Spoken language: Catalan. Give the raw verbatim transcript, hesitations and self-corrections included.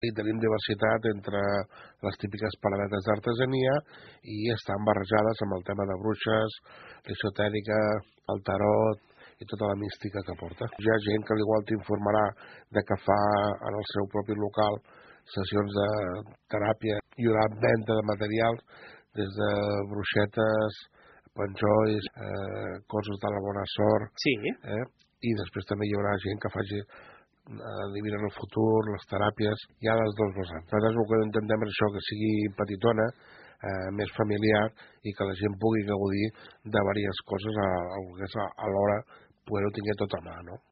I tenim diversitat entre les típiques paradetes d'artesania i estan barrejades amb el tema de bruixes, l'esotèrica, el tarot i tota la mística que porta. Hi ha gent que igual t'informarà de que fa en el seu propi local sessions de teràpia i una venda de materials des de bruixetes, penjolls, eh, coses de la bona sort, sí. eh? I després també hi haurà gent que faci adivinen el futur, les teràpies, hi ha les dues vessants. Nosaltres el que intentem és això, que sigui petitona, eh, més familiar i que la gent pugui gaudir de diverses coses a, a, a l'hora poder-ho tenir tot a mà, no?